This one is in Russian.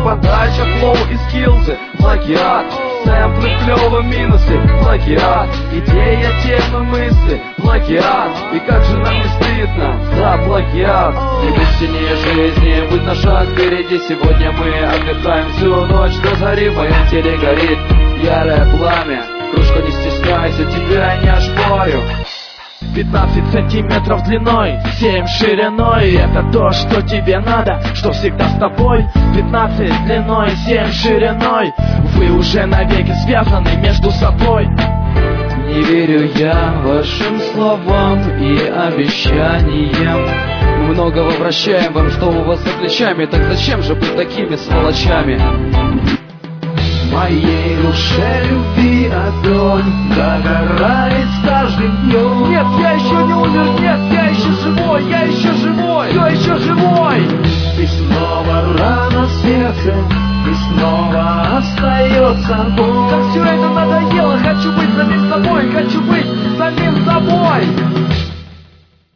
подача, флоу и скиллзы, плагиат. Сэмплы, клёво, минусы, плагиат. Идея, темы, мысли, плагиат. И как же нам не стыдно за плагиат. И быть сильнее жизни, быть на шаг впереди. Сегодня мы отдыхаем всю ночь, до зари в моем теле горит ярое пламя. Кружка, не стесняйся, тебя не ошпорю. 15 сантиметров длиной, 7 шириной. Это то, что тебе надо, что всегда с тобой. 15 длиной, 7 шириной. Вы уже навеки связаны между собой. Не верю я вашим словам и обещаниям. Мы многого вращаем вам, что у вас за плечами. Так зачем же быть такими сволочами? В моей душе любви огонь догорает с каждым днем. Нет, я еще не умер, нет, я еще живой, я еще живой, все еще живой. И снова рана в сердце, и снова остается боль.